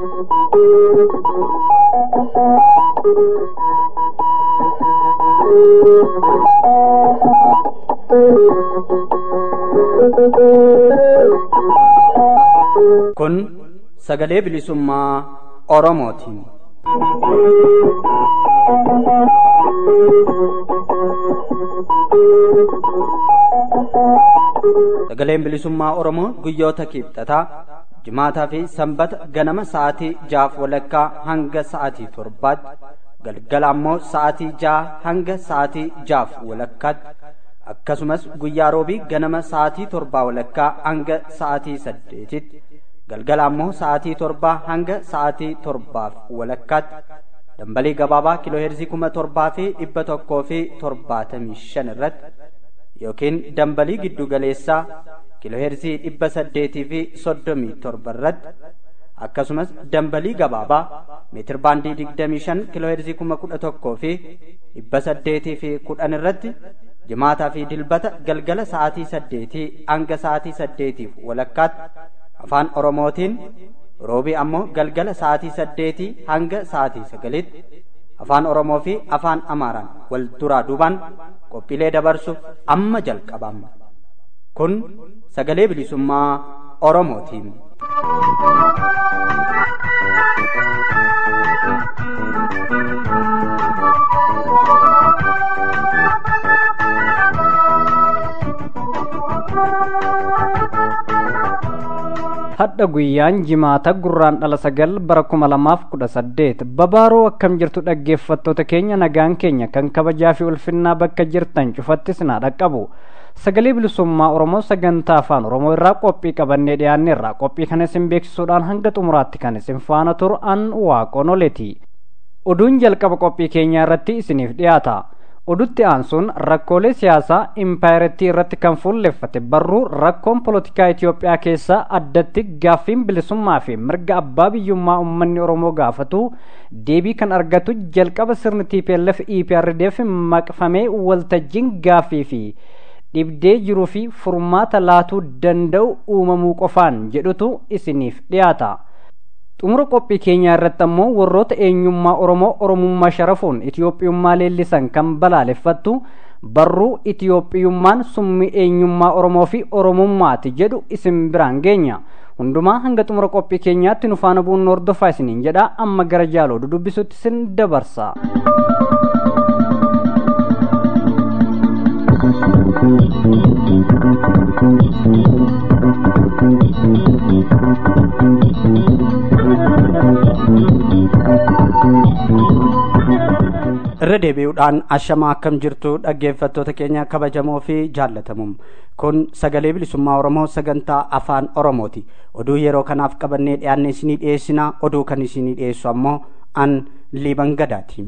Kun sagalee bilisummaa Oromooti. Sagaleen bilisummaa Oromoo guyyoota kibxataa Jimaataa fi Sanbata ganama sa'aatii 6:00 hanga sa'aatii 7:00 galgala ammoo sa'aatii 6 hanga sa'aatii 6:30 akkasumas guyyaa roobii ganama sa'aatii 7:00 hanga sa'aatii 8:00 galgala ammoo sa'aatii 7 hanga sa'aatii 7:30 dambalii gabaabaa kiilooheerzii 7,175 irratti yookiin dambalii giddu galeessaa kiilooheerzii 837 irratti akkasumas dambalii gabaabaa meetir baandii 25 kiilooheerzii 11,810 irratti jimaataa fi dilbata galgala sa'aatii 8 hanga sa'aatii 8:30 afaan Oromootiin roobii ammoo galgala sa'aatii 8 hanga sa'aatii 9tti afaan Oromoo fi afaan Amaaraan wal duraa duubaan qophiilee dabarsuuf amma jalqabama. Kun sagalee bilisummaa Oromootiin. Hadda guyyaan jimaata gurraandhala 9 bara 2018 babaaroo akkam jirtu dhaggeeffattoota keenya nagaan keenya kan kabajaa fi ulfinnaa bakka jirtan cufatti sinaa dhaqqabu. Sagalee bilisummaa Oromoo sagantaa afaan Oromoo irraa qophii qabannee dhiyaanneerra. Qophii kana isin beeksisuudhaan hanga xumuraatti kan isin faana turu an Waaqonoleeti. Oduun jalqaba qophii keenyaa irratti isiniif dhiyaata. Oduutti aansuun rakkoolee siyaasaa impaayerettii irratti kan fuulleffate barruu rakkoon poolitikaa Itoophiyaa keessaa addatti gaaffiin bilisummaa fi mirga abbaa biyyummaa uummanni Oromoo gaafatu deebii kan argatu jalqaba sirni TPLF EPRDF maqfamee waltajjiin gaaffii fi dhibdee jiruu fi furmaata laatuu danda'u uumamuu qofaan jedhutu isiniif dhiyaata. Xumura qophii keenyaa irratti ammoo warroota eenyummaa Oromoo Oromummaa sharafuun Itiyoophiyummaa leellisan kan balaaleffattu barruu Itiyoophiyummaan summii eenyummaa Oromoo fi Oromummaati jedhu isin biraan geenya. Hundumaa hanga xumura qophii keenyaatti nu faana bu'uun hordofaa isiniin jedha. Amma gara jaaloo dudubbisutti isin dabarsa. Irra deebi'uudhaan ashamaa akkam jirtu dhaggeeffattoota keenya kabajamoo fi jaallatamoo. Kun sagalee bilisummaa Oromoo sagantaa afaan Oromooti. Oduu yeroo kanaaf qabannee dhiyaanne isinii dhiyeessina. Oduu kan isinii dhiyeessu ammoo an Liiban Gadaati.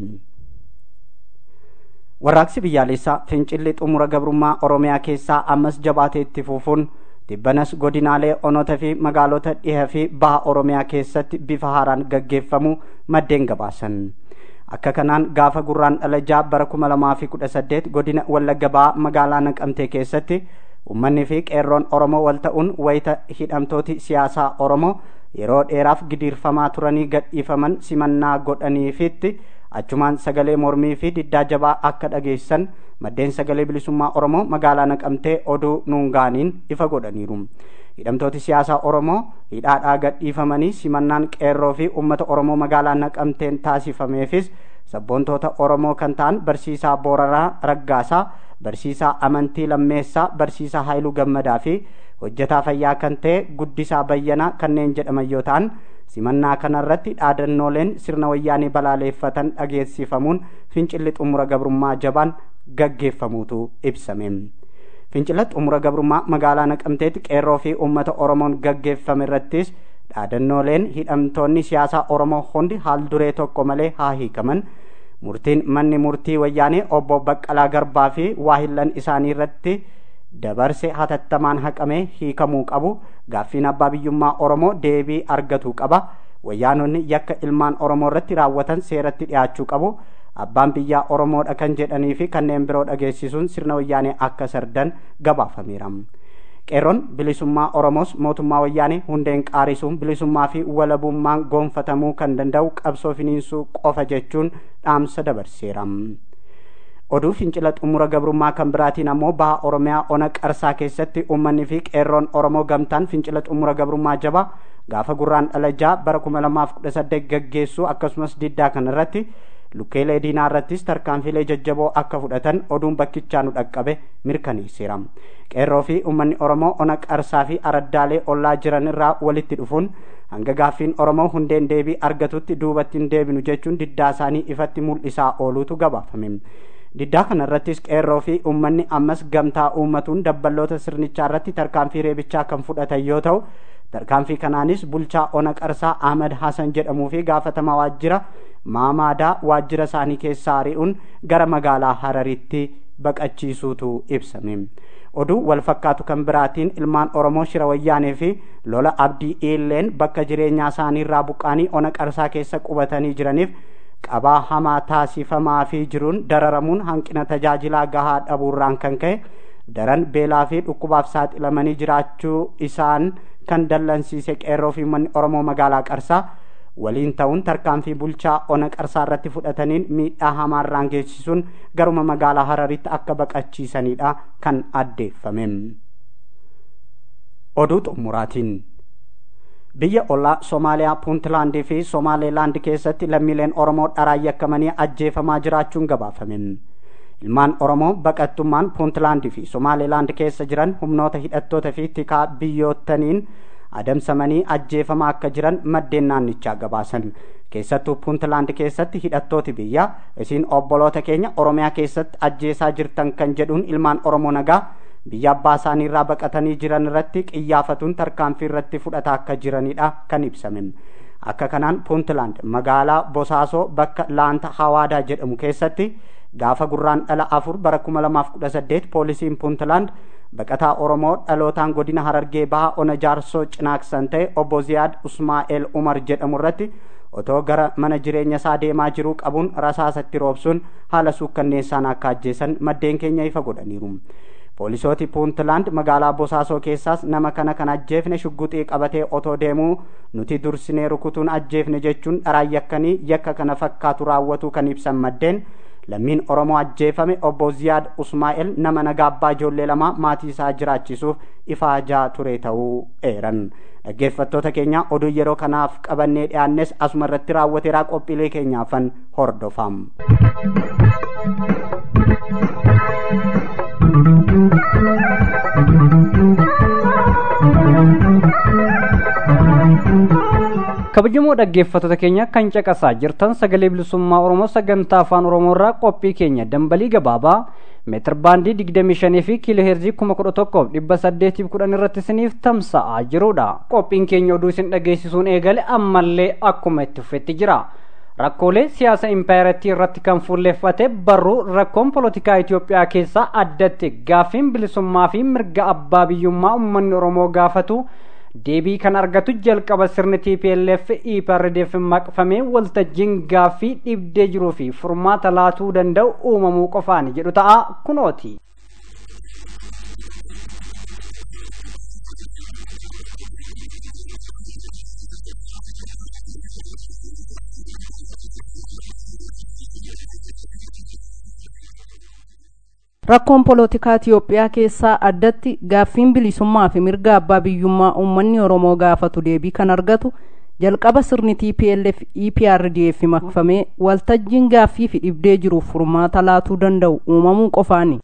Warraaqsi biyyaalessaa fincilli xumura gabrummaa Oromiyaa keessaa ammas jabaatee itti fufuun dibbanas godinaalee onoota fi magaalota dhiha fi baha Oromiyaa keessatti bifa haaraan gaggeeffamu maddeen gabaasan. Akka kanaan gaafa gurraandhala 6 bara 2018 godina Wallagga Bahaa magaalaa Naqamtee keessatti uummanni fi qeerroon Oromoo wal ta'uun wayita hidhamtooti siyaasaa Oromoo yeroo dheeraaf gidiirfamaa turanii gadhiifaman simannaa godhaniifitti achumaan sagalee mormii fi diddaa jabaa akka dhageessan maddeen sagalee bilisummaa Oromoo magaalaa Naqamtee oduu nuungaaniin ifa godhaniiru. Hidhamtooti siyaasaa Oromoo hidhaadhaa gadhiifamanii simannaan qeerroo fi uummata Oromoo magaalaa Naqamteen taasifameefis sabboontoota Oromoo kan ta'an barsiisaa Booraraa Raggaasaa, barsiisaa Amantii Lammeessaa, barsiisaa Haayiluu Gammadaa fi hojjetaa fayyaa kan ta'e Guddisaa Bayyanaa kanneen jedhaman yoo ta'an simannaa kanarratti dhaadannooleen sirna wayyaanii balaaleeffatan dhageessifamuun fincilli xumura gabrummaa jabaan gaggeeffamuutu ibsame. Fincila xumura gabrummaa magaalaa Naqamteetti qeerroo fi uummata Oromoon gaggeeffame irrattis dhaadannooleen hidhamtoonni siyaasaa Oromoo hundi haal duree tokko malee haa hiikaman, murtiin manni murtii wayyaanee obbo Baqqalaa Garbaa fi waahillan isaanii irratti dabarse hatattamaan haqamee hiikamuu qabu, gaaffiin abbaa biyyummaa Oromoo deebii argatuu qaba, wayyaanonni yakka ilmaan Oromoo irratti raawwatan seeratti dhiyaachuu qabu, abbaan biyyaa Oromoodha kan jedhanii fi kanneen biroo dhageessisuun sirna wayyaanee akka sardan gabaafameera. qeerroon bilisummaa Oromoos mootummaa wayyaanee hundeen qaarisuun bilisummaa fi walabummaan gonfatamuu kan danda'u qabsoo finiinsuu qofa jechuun dhaamsa dabarseera. Oduu fincila xumura gabrummaa kan biraatiin ammoo baha Oromiyaa ona Qarsaa keessatti uummanni fi qeerroon Oromoo gamtaan fincila xumura gabrummaa jabaa gaafa gurraandhala bara 2018 gaggeessuu akkasumas diddaa kanarratti lukkeelee diinaa irrattis tarkaanfilee jajjaboo akka fudhatan oduun bakkichaa nu dhaqqabe mirkaneesseera. Qeerroo fi uummanni Oromoo ona Qarsaa fi araddaalee ollaa jiran irraa walitti dhufuun hanga gaaffiin Oromoo hundeen deebii argatutti duubatti hin deebinu jechuun diddaa isaanii ifatti mul'isaa ooluutu gabaafame. Diddaa kanarrattis qeerroo fi uummanni ammas gamtaa uummatuun dabballoota sirnichaa irratti tarkaanfii reebichaa kan fudhatan yoo ta'u, tarkaanfii kanaanis bulchaa ona Qarsaa Ahmad Hasan jedhamuu fi gaafatamaa waajjira maamaadaa waajjira isaanii keessaa ari'uun gara magaalaa Hararitti baqachiisuutu ibsame. Oduu wal fakkaatu kan biraatiin ilmaan Oromoo shira wayyaanee fi lola abdii illeen bakka jireenyaa isaanii irraa buqqaanii ona Qarsaa keessa qubatanii jiraniif qabaa hamaa taasifamaa fi jiruun dararamuun hanqina tajaajilaa gahaa dhabuurraan kan ka'e daran beelaa fi dhukkubaaf saaxilamanii jiraachuu isaan kan dallansiise qeerroo fi uummanni Oromoo magaalaa Qarsaa waliin ta'uun tarkaanfii bulchaa ona Qarsaa irratti fudhataniin miidhaa hamaarraan geessisuun garuma magaalaa Hararitti akka baqachiisanidha kan addeeffame. Oduu xumuraatiin biyya ollaa Somaaliyaa Puuntlaandii fi Somaaleelaand keessatti lammiileen Oromoo dharaan yakkamanii ajjeefamaa jiraachuun gabaafame. Ilmaan Oromoo baqattummaan Puuntlaandii fi Somaaleelaand keessa jiran humnoota hidhattoota fi tikaa biyyoottaniin adamsamanii ajjeefamaa akka jiran maddeen naannichaa gabaasan. Keessattuu Puuntlaand keessatti hidhattooti biyya isin obboloota keenya Oromiyaa keessatti ajjeesaa jirtan kan jedhuun ilmaan Oromoo nagaa biyya abbaa isaanii irraa baqatanii jiran irratti qiyyaafatuun tarkaanfii irratti fudhataa akka jiranidha kan ibsame. Akka kanaan Puuntlaand magaalaa Bosaasoo bakka Laanta Hawaadaa jedhamu keessatti gaafa gurraandhala 4 bara 2018 poolisiin Puuntlaand baqataa Oromoo dhalootaan godina Harargee bahaa ona Jaarsoo Cinaaksan ta'e obbo Ziyaad Usmaa'eel Umar jedhamu irratti otoo gara mana jireenya isaa deemaa jiruu qabuun rasaasatti roobsuun haala suukkanneessaan akka ajjeesan maddeen keenya ifa godhaniiru. Poolisooti Puuntlaand magaalaa Bosaasoo keessaas nama kana kan ajjeefne shugguxii qabatee otoo deemuu nuti dursinee rukutuun ajjeefne jechuun dharaan yakkanii yakka kana fakkaatu raawwatu kan ibsan maddeen lammiin Oromoo ajjeefame obbo Ziyaad Usmaa'eel nama nagaa abbaa ijoollee lama maatii isaa jiraachisuuf ifaajaa ture ta'uu eeran. Dhaggeeffattoota keenya oduu yeroo kanaaf qabannee dhiyaannes asuma irratti raawwateeraa qophiilee keenyaafan hordofam. Kabajamoo dhaggeeffattoota keenya kan caqasaa jirtan sagalee bilisummaa Oromoo sagantaa afaan Oromoo irraa qophii keenya dambalii gabaabaa meetir baandii 25 fi kiiloo heerzii 11,810 irratti isiniif tamsa'aa jirudha. Qophiin keenya oduu isin dhageessisuun eegale ammallee akkuma itti fufetti jira. Rakkoolee siyaasa impaayeratti irratti kan fuulleffate barruu rakkoon polotikaa Itoophiyaa keessaa addatti gaaffiin bilisummaa fi mirga abbaa biyyummaa uummanni Oromoo gaafatu deebii kan argatu jalqaba sirni TPLF EPRDF maqfamee waltajjiin gaaffii dhibdee jiruu fi furmaata laatuu danda'u uumamuu qofaani jedhu ta'a kunooti. Rakkoon polotikaa Itoophiyaa keessaa addatti gaaffiin bilisummaa fi mirga abbaa biyyummaa uummanni Oromoo gaafatu deebii kan argatu jalqaba sirni TPLF EPRDF maqfamee waltajjiin gaaffii fi dhibdee jiruuf furmaata laatuu danda'u uumamuu qofaani.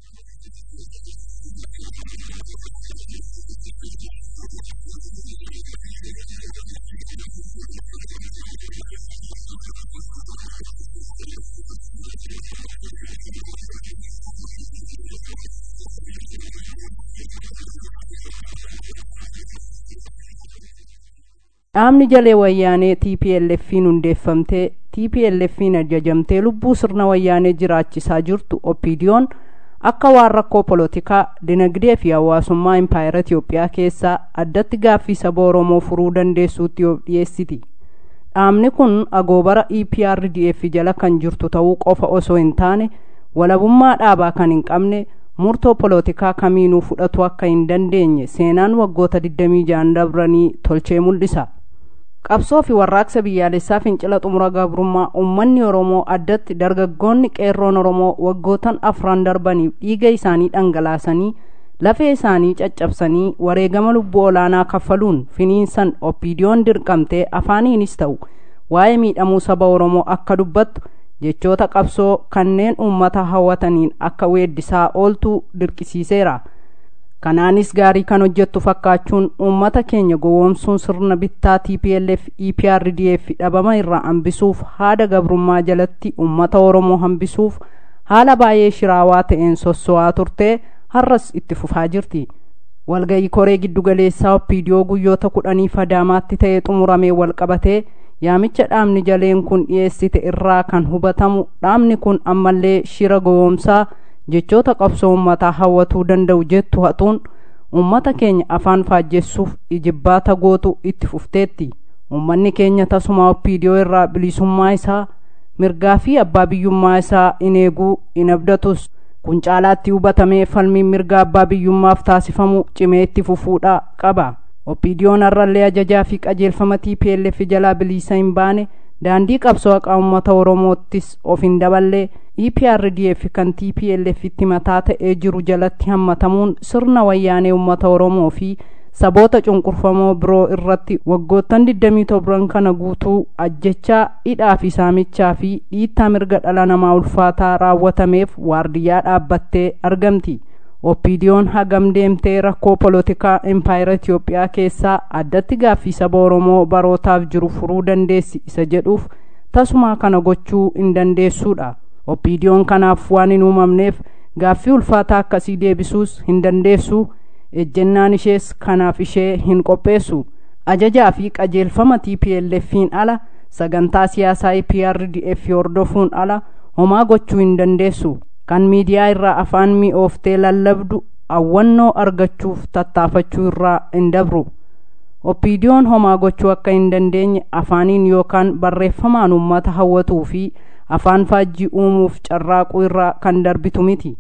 Dhaabni jalee wayyaanee TPLF'n hundeeffamtee TPLF'n ajajamtee lubbuu sirna wayyaanee jiraachisaa jirtu OPDO'n akka waan rakkoo polotikaa dinagdee fi hawaasummaa impaayera Itoophiyaa keessaa addatti gaaffii saba Oromoo furuu dandeessuutti of dhiyeessiti. Dhaabni kun agoobara EPRDF jala kan jirtu ta'uu qofa osoo hin taane walabummaa dhaabaa kan hin qabne murtoo poolitikaa kamiinuu fudhatu akka hin dandeenye seenaan waggoota 26 dabranii tolchee mul'isa. Qabsoo fi warraaqsa biyyaalessaa fincila xumura gabrummaa uummanni Oromoo addatti dargaggoonni qeerroon Oromoo waggootan 4 darbaniif dhiiga isaanii dhangalaasanii lafee isaanii caccabsanii wareegama lubbuu olaanaa kaffaluun finiinsan Oppiidiyoon dirqamtee afaaniinis ta'u waa'ee miidhamuu saba Oromoo akka dubbattu jechoota qabsoo kanneen uummata hawwataniin akka weeddisaa ooltu dirqisiiseera. Kanaanis gaarii kan hojjettu fakkaachuun uummata keenya gowwoomsuun sirna bittaa TPLF EPRDF dhabama irraa hambisuuf haada gabrummaa jalatti uummata Oromoo hambisuuf haala baay'ee shiraawaa ta'een sosso'aa turtee har'as itti fufaa jirti. Walgayii koree giddugaleessaa Oppiidiyoo guyyoota 10 Adaamaatti ta'ee xumuramee walqabatee yaamicha dhaabni jaleen kun dhiyeessite irraa kan hubatamu dhaabni kun ammallee shira gowwoomsaa jechoota qabsoo uummataa hawwatuu danda'u jettu hatuun uummata keenya afaan faajjessuuf ijibbaata gootu itti fufteetti. Uummanni keenya tasuma Oppiidiyoo irraa bilisummaa isaa mirgaa fi abbaa biyyummaa isaa in eeguu in abdatus. Kun caalaatti hubatamee falmiin mirga abbaa biyyummaaf taasifamu cimee itti fufuudha qaba. Oppiidiyoon har'allee ajajaa fi qajeelfama TPLF jalaa bilisa hin baane daandii qabsoo haqaa uummata Oromoottis of hin daballee EPRDF kan TPLF itti mataa ta'ee jiru jalatti hammatamuun sirna wayyaanee uummata Oromoo fi saboota cunqurfamoo biroo irratti waggoottan 27 kana guutuu ajjechaa hidhaa fi saamichaa fi dhiittaa mirga dhala namaa ulfaataa raawwatameef waardiyyaa dhaabbattee argamti. Oppiidiyoon hagam deemtee rakkoo poolitikaa empaayeraa Itoophiyaa keessaa addatti gaaffii saba Oromoo barootaaf jiru furuu dandeessi isa jedhuuf tasumaa kana gochuu hin dandeessuudha. Oppiidiyoon kanaaf waan hin uumamneef gaaffii ulfaataa akkasii deebisuus hin dandeessu. Ejjennaan ishees kanaaf ishee hin qopheessu. Ajajaa fi qajeelfama TPLF'n ala sagantaa siyaasaa EPRDF hordofuun ala homaa gochuu hin dandeessu. Kan miidiyaa irraa afaan mi'ooftee lallabdu awwannoo argachuuf tattaafachuu irraa hin dabru. Oppiidiyoon homaa gochuu akka hin dandeenye afaaniin yookaan barreeffamaan uummata hawwatuu fi afaan faajjii uumuuf carraaquu irraa kan darbitu miti.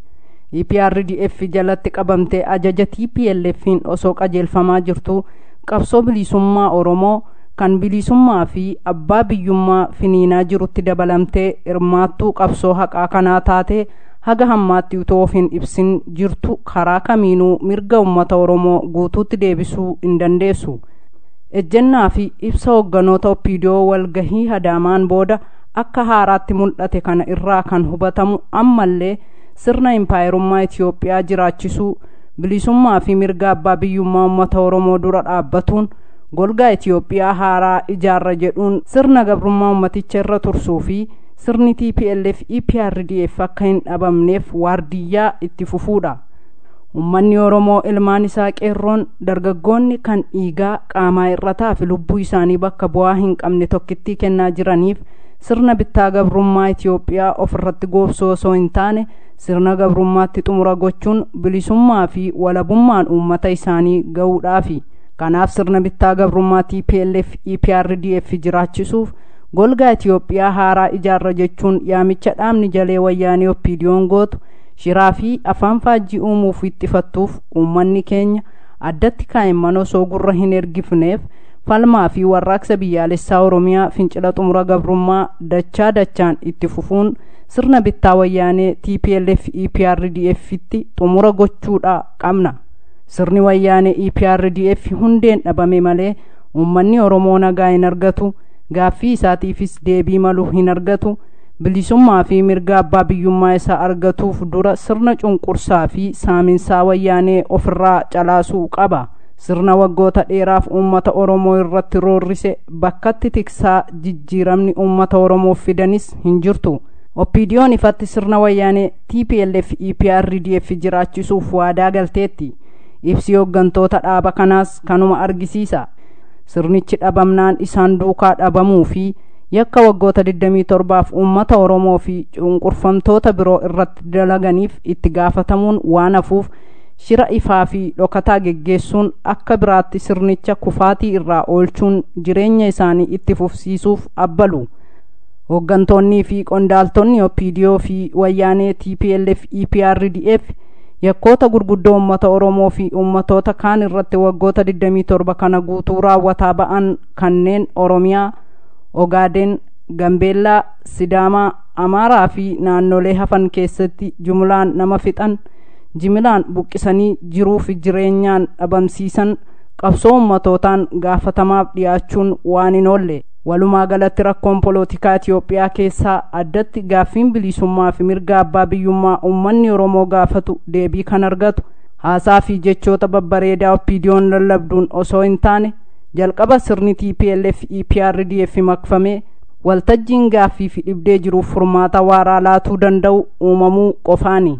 EPRDF jalatti qabamtee ajaja TPLF'n osoo qajeelfamaa jirtu qabsoo bilisummaa Oromoo kan bilisummaa fi abbaa biyyummaa finiinaa jirutti dabalamtee hirmaattuu qabsoo haqaa kanaa taate haga hammaatti utoo of hin ibsin jirtu karaa kamiinuu mirga uummata Oromoo guutuutti deebisuu hin dandeessu. Ejjennaa fi ibsa hogganoota Oppiidiyoo walgahii Adaamaan booda akka haaraatti mul'ate kana irraa kan hubatamu ammallee sirna impaayerummaa Itoophiyaa jiraachisuu bilisummaa fi mirga abbaa biyyummaa uummata Oromoo dura dhaabbatuun golgaa Itoophiyaa haaraa ijaarra jedhuun sirna gabrummaa uummaticha irra tursuu fi sirni TPLF EPRDF akka hin dhabamneef waardiyyaa itti fufuudha. Uummanni Oromoo ilmaan isaa qeerroon dargaggoonni kan dhiigaa qaamaa irrataa fi lubbuu isaanii bakka bu'aa hin qabne tokkittii kennaa jiraniif sirna bittaa gabrummaa Itoophiyaa ofirratti goobsoo osoo hin taane sirna gabrummaatti xumura gochuun bilisummaa fi walabummaan uummata isaanii ga'uudhaafi. Kanaaf sirna bittaa gabrummaa TPLF EPRDF jiraachisuuf golgaa Itoophiyaa haaraa ijaarra jechuun yaamicha dhaabni jalee wayyaanee Oppiidiyoon gootu shiraa fi afaan faajjii uumuuf ittifattuuf uummanni keenya addatti kaa'imman osoo gurra hin ergifneef falmaa fi warraaqsa biyyaalessaa Oromiyaa fincila xumura gabrummaa dachaa dachaan itti fufuun sirna bittaa wayyaanee TPLF EPRDF itti xumura gochuudha qabna. Sirni wayyaanee EPRDF hundeen dhabame malee uummanni Oromoo nagaa hin argatu, gaaffii isaatiifis deebii malu hin argatu. Bilisummaa fi mirga abbaa biyyummaa isaa argatuuf dura sirna cunqursaa fi saaminsaa wayyaanee ofirraa calaasuu qaba. Sirna waggoota dheeraaf uummata Oromoo irratti roorrise bakkatti tiksaa jijjiiramni uummata Oromoof fidanis hin jirtu. Oppiidiyoon ifatti sirna wayyaanee TPLF EPRDF jiraachisuuf waadaa galteetti. Ibsi hooggantoota dhaaba kanaas kanuma argisiisa. Sirnichi dhabamnaan isaan duukaa dhabamuu fi yakka waggoota 27f uummata Oromoo fi cunqurfamtoota biroo irratti dalaganiif itti gaafatamuun waan hafuuf shira ifaa fi dhokataa geggeessuun akka biraatti sirnicha kufaatii irraa oolchuun jireenya isaanii itti fufsiisuuf abbalu. Hooggantoonnii fi qondaaltonni Oppiidiyoo fi wayyaanee TPLF EPRDF yakkoota gurguddoo uummata Oromoo fi uummatoota kaan irratti waggoota 27 kana guutuu raawwataa ba'an kanneen Oromiyaa, Ogaaden, Gambeellaa, Sidaamaa, Amaaraa fi naannolee hafan keessatti jumlaan nama fixan, jimilaan buqqisanii jiruu fi jireenyaan dhabamsiisan qabsoo ummatootaan gaafatamaaf dhiyaachuun waan hin oolle. Walumaa galatti rakkoon polootikaa Itoophiyaa keessaa addatti gaaffiin bilisummaa fi mirga abbaa biyyummaa uummanni Oromoo gaafatu deebii kan argatu haasaa fi jechoota babbareedaa OPDO'n lallabduun osoo hin taane jalqaba sirni TPLF EPRDF makfamee waltajjiin gaaffii fi dhibdee jiruuf furmaata waaraa laatuu danda'u uumamuu qofaani.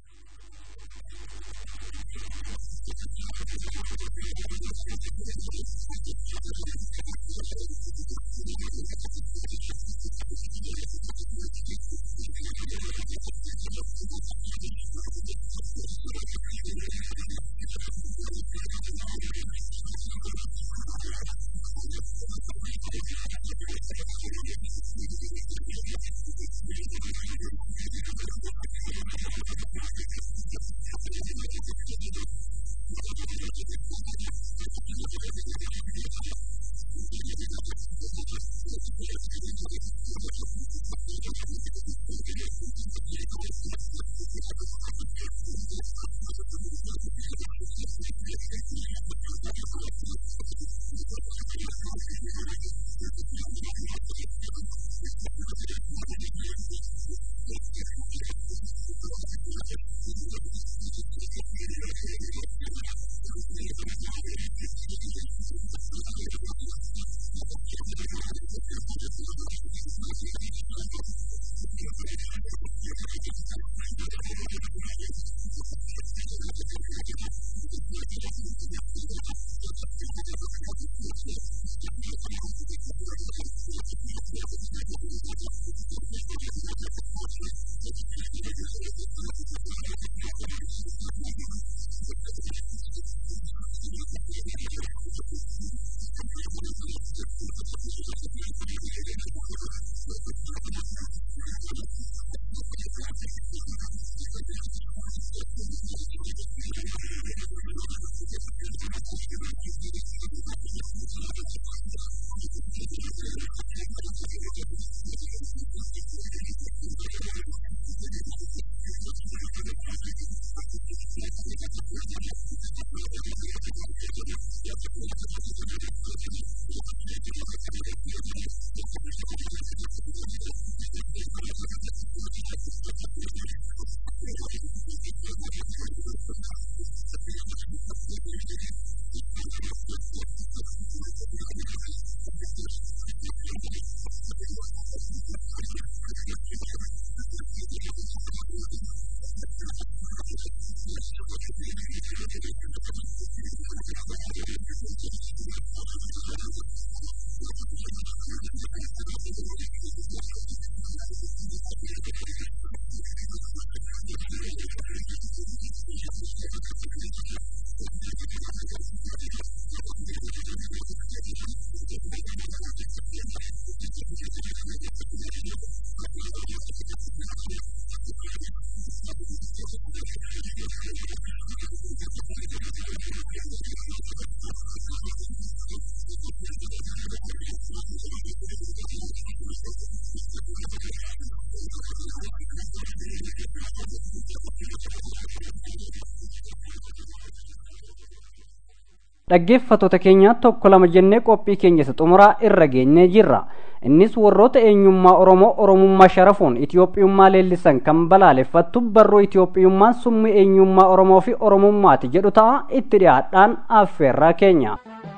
dhaggeeffattoota keenya tokko lama jennee qophii keenya isa xumuraa irra geenyee jirra. Innis warroota eenyummaa Oromoo Oromummaa sharafuun Itiyoophiyummaa leellisan kan balaaleffattu barruu Itiyoophiyummaan summii eenyummaa Oromoo fi Oromummaati jedhu ta'a. Itti dhiyaadhaan affeerraa keenya.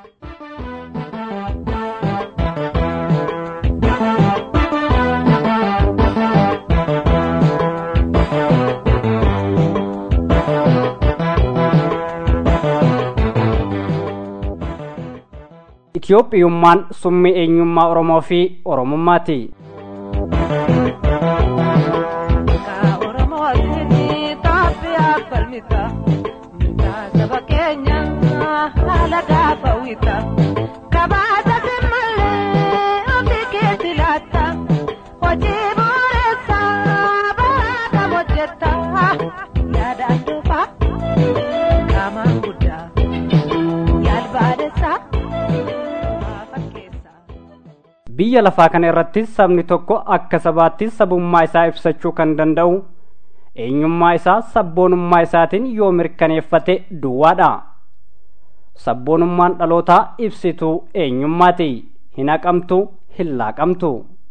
Itiyoophiyummaan summii eenyummaa Oromoo fi Oromummaati. Hojii bu'uuressa baata hojjeta yaada dhufa. biyya lafaa kana irratti sabni tokko akka sabaatti sabummaa isaa ibsachuu kan danda'u eenyummaa isaa sabboonummaa isaatiin yoo mirkaneeffate duwwaadha. Sabboonummaan dhalootaa ibsituu eenyummaati, hin haqamtu, hin laaqamtu.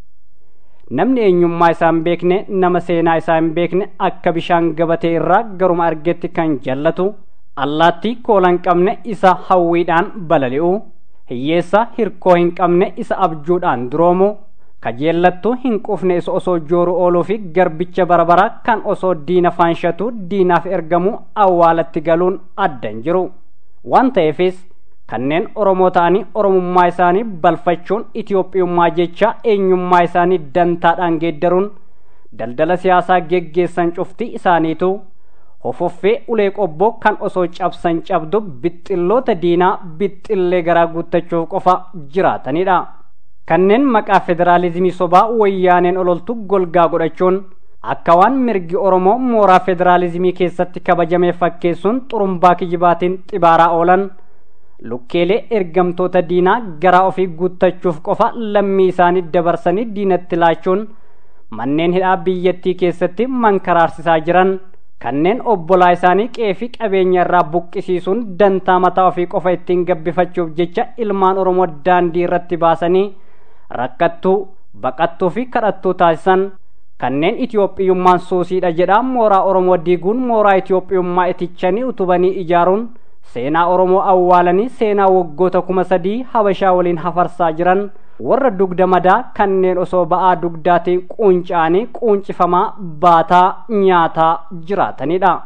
Namni eenyummaa isaa hin beekne nama seenaa isaa hin beekne akka bishaan gabatee irraa garuma argetti kan jallatu, allaattii koola hin qabne isa hawwiidhaan balali'u, hiyyeessa hirkoo hin qabne isa abjuudhaan duroomu, kajeellattuu hin qufne isa osoo jooru ooluu fi garbicha barabaraa kan osoo diina faanshatu diinaaf ergamu awwaalatti galuun adda hin jiru. Waan ta'eefis kanneen Oromoo ta'anii Oromummaa isaanii balfachuun Itiyoophiyummaa jecha eenyummaa isaanii dantaadhaan geeddaruun daldala siyaasaa geggeessan cufti isaaniitu hofoffee ulee qobboo kan osoo cabsan cabdu bixxilloota diinaa bixxillee garaa guuttachuuf qofa jiraatanidha. Kanneen maqaa federaalizimii sobaa wayyaaneen ololtu golgaa godhachuun akka waan mirgi Oromoo mooraa federaalizimii keessatti kabajamee fakkeessuun xurumbaa kijibaatiin xibaaraa oolan lukkeelee ergamtoota diinaa garaa ofii guuttachuuf qofa lammii isaanii dabarsanii diinatti laachuun manneen hidhaa biyyattii keessatti mankaraarsisaa jiran kanneen obbolaa isaanii qeefi qabeenya irraa buqqisiisuun dantaa mataa ofii qofa ittiin gabbifachuuf jecha ilmaan Oromoo daandii irratti baasanii rakkattuu, baqattuu fi kadhattuu taasisan kanneen Itiyoophiyummaan soosiidha jedhaa mooraa Oromoo diiguun mooraa Itiyoophiyummaa itichanii utubanii ijaaruun seenaa Oromoo awwaalanii seenaa waggoota 3,000 Habashaa waliin hafarsaa jiran warra dugda madaa kanneen osoo ba'aa dugdaatiin quunca'anii quuncifamaa baataa nyaataa jiraatanidha.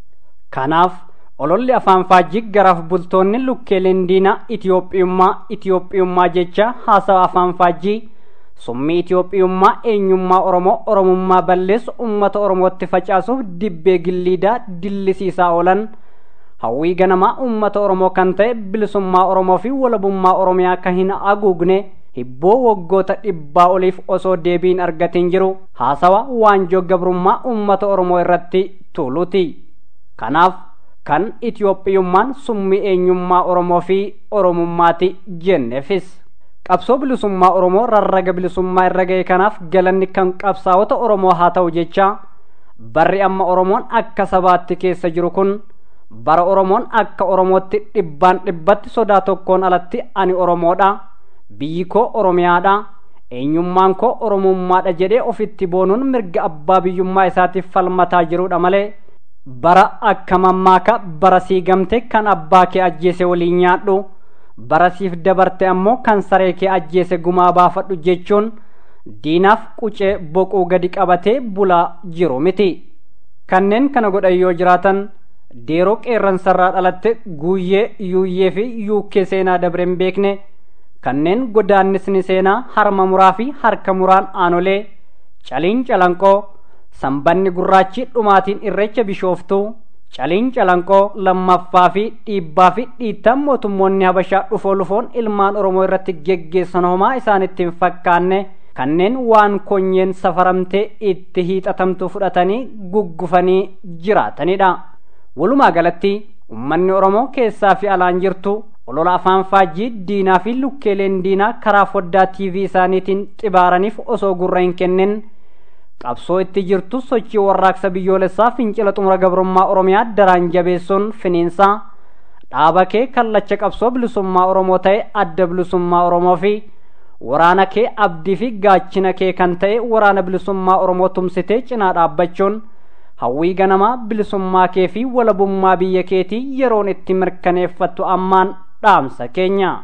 Kanaaf ololli afaan faajjii garaaf bultoonni lukkeeleen diinaa Itiyoophiyummaa jecha haasawa afaan faajjii summii Itiyoophiyummaa eenyummaa Oromoo Oromummaa balleessu uummata Oromootti facaasuuf dibbee gilliidaa dillisiisaa oolan hawwii ganamaa uummata Oromoo kan ta'e bilisummaa Oromoo fi walabummaa Oromiyaa kan hin haguugne hibboo waggoota 100 oliif osoo deebiin argatiin jiru haasawa waanjoo gabrummaa uummata Oromoo irratti tuuluuti. Kanaaf kan Itiyoophiyummaan summii eenyummaa Oromoo fi Oromummaati jenneefis qabsoo bilisummaa Oromoo rarraga bilisummaa irra ga'e kanaaf galanni kan qabsaa'ota Oromoo haa ta'u jecha barri amma Oromoon akka sabaatti keessa jiru kun bara Oromoon akka Oromootti 100% sodaa tokkoon alatti ani Oromoodha, biyyi koo Oromiyaadha, eenyummaan koo Oromummaadha jedhee ofitti boonuun mirga abbaa biyyummaa isaatiif falmataa jirudha malee bara akka mammaaka bara siigamte kan abbaa kee ajjeese waliin nyaadhu bara siif dabarte ammoo kan saree kee ajjeese gumaa baafadhu jechuun diinaaf qucee boquu gadi qabatee bulaa jiru miti. Kanneen kana godhan yoo jiraatan deeroo qeerransarraa dhalatte guuyyee yuuyyee fi yuukkee seenaa dabre hin beekne kanneen godaannisni seenaa harma muraa fi harka muraan aanolee caliin calanqoo sambanni gurraachi dhumaatiin irreecha bishooftuu caliin calanqoo lammaffaa fi dhiibbaa fi dhiittaan mootummoonni Habashaa dhufoo lufoon ilmaan Oromoo irratti geggeessan homaa isaanitti hin fakkaanne kanneen waan konyeen safaramtee itti hiixatamtu fudhatanii guggufanii jiraatanidha. Walumaa galatti ummanni Oromoo keessaa fi alaan jirtu olola afaan faajjii diinaa fi lukkeeleen diinaa karaa foddaa TV isaaniitiin xibaaraniif osoo gurra hin kennin qabsoo itti jirtu sochii warraaqsa biyyoolessaa fincila xumura gabrummaa Oromiyaa daraan jabeessuun finiinsaa dhaaba kee kallacha qabsoo bilisummaa Oromoo ta'e adda bilisummaa Oromoo fi waraana kee abdii fi gaachina kee kan ta'e waraana bilisummaa Oromoo tumsitee cinaa dhaabbachuun hawwii ganamaa bilisummaa kee fi walabummaa biyya keetii yeroon itti mirkaneeffattu ammaan dhaamsa keenya.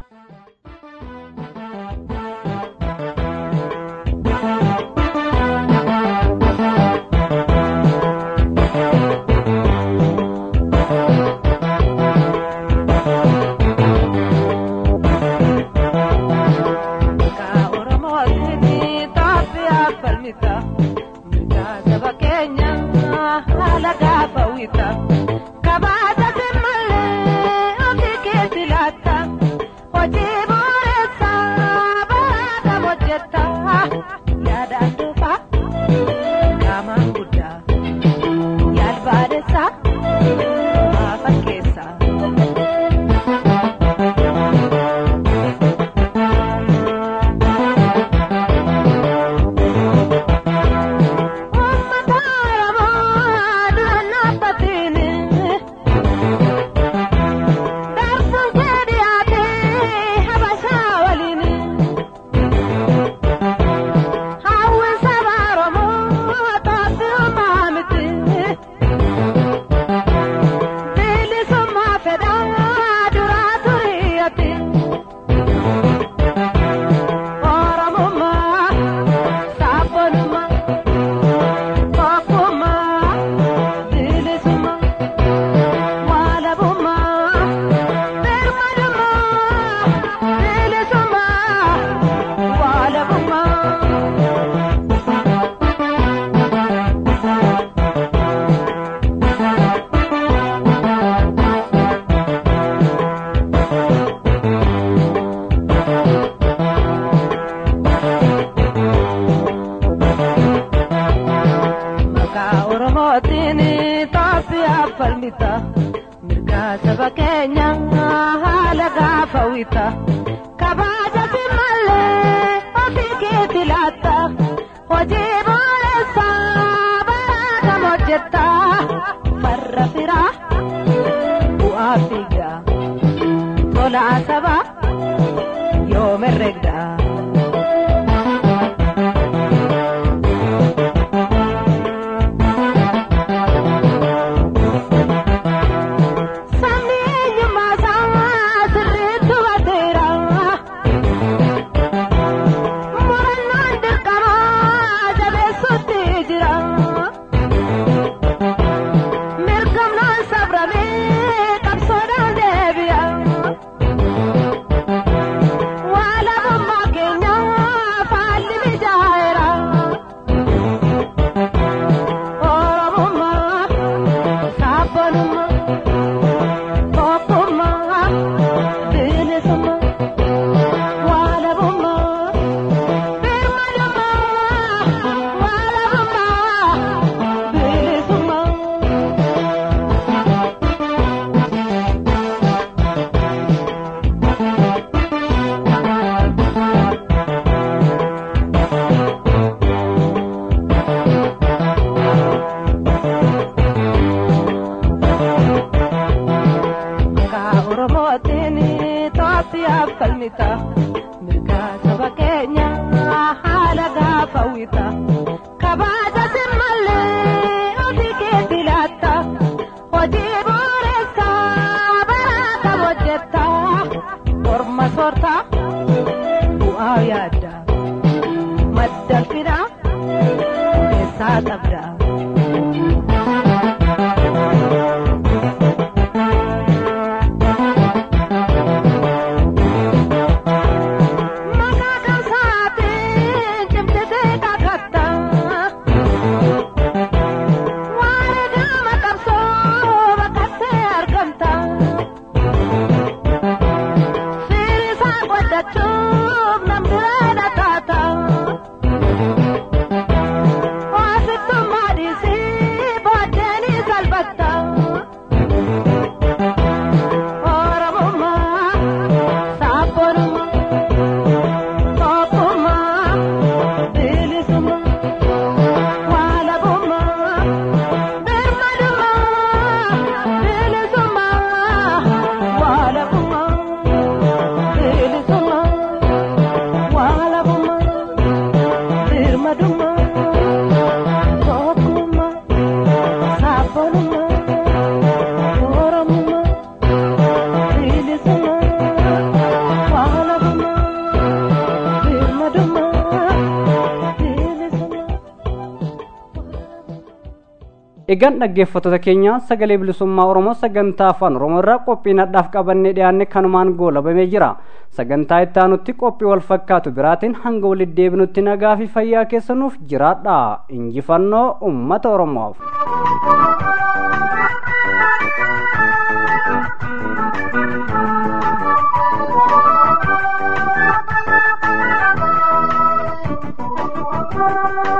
keenya haala gaafawita kabaja simalle ofii keetti laatta hojii boolessa baraka hojjetta farra firaa bu'aa fiigaa tola asaba yoo merregdaa. egan dhaggeeffattoota keenya sagalee bilisummaa oromoo sagantaa afaan oromoo irraa qophii nadhaaf qabannee dhiyaanne kanumaan goolabamee jira sagantaa itti aanutti qophii wal fakkaatu biraatiin hanga walitti deebinutti nagaa fi fayyaa keessanuuf jiraadha injifannoo ummata oromoof. Thank you.